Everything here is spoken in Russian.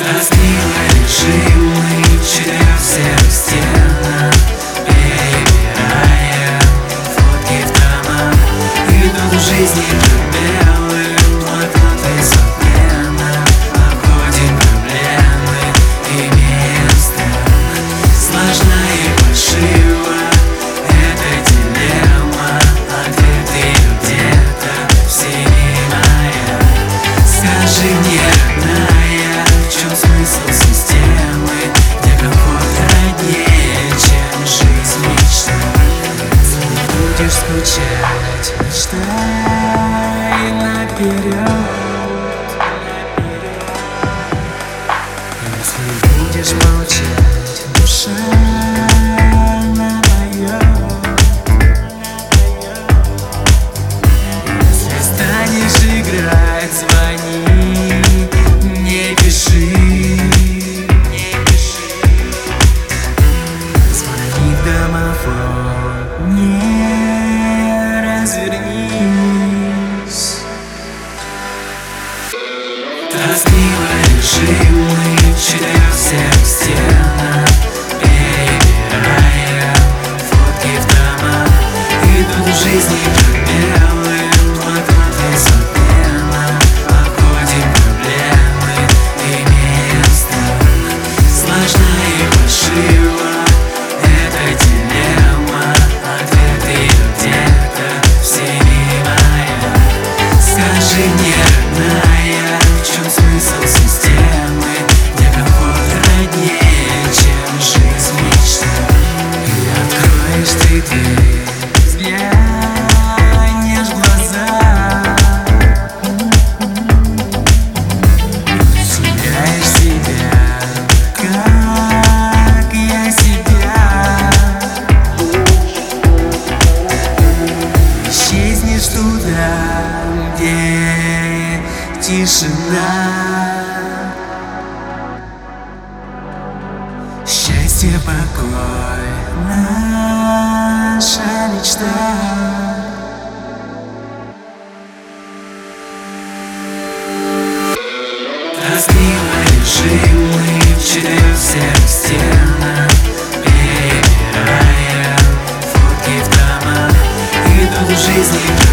Тоскливо лежим мы в четырех серых стенах, перебирая фотки в томах. Идут в жизни белым блокноты совместно, обходим проблемы, имея страх. Сложна и фальшива эта дилемма, ответ ее где-то в синей моя. Скажи мне, родная, в чем смысл системы, где комфорт роднее, чем жизнь мечта? Если будешь скучать, мечтай наперед. Если будешь молчать, душа напоет. Если станешь играть, звони, не пиши. Звони в домофон, не развернись. Тоскливо лежим мы в четырех серых стенах, перебирая фотки в томах. Идут в жизни белым блокноты совместно, обходим проблемы, имея страх. Сложна и фальшива эта дилемма, ответ ее где-то в синей моя. Скажи мне, родная, в чем смысл системы, где комфорт роднее, чем жизнь мечта? И откроешь ты дверь, взглянешь в глаза, теряешь себя, как я себя. Исчезнешь туда, где тишина. Счастье, покой, наша мечта. Тоскливо лежим мы в четырех серых стенах, перебирая фотки в томах. Идут в жизни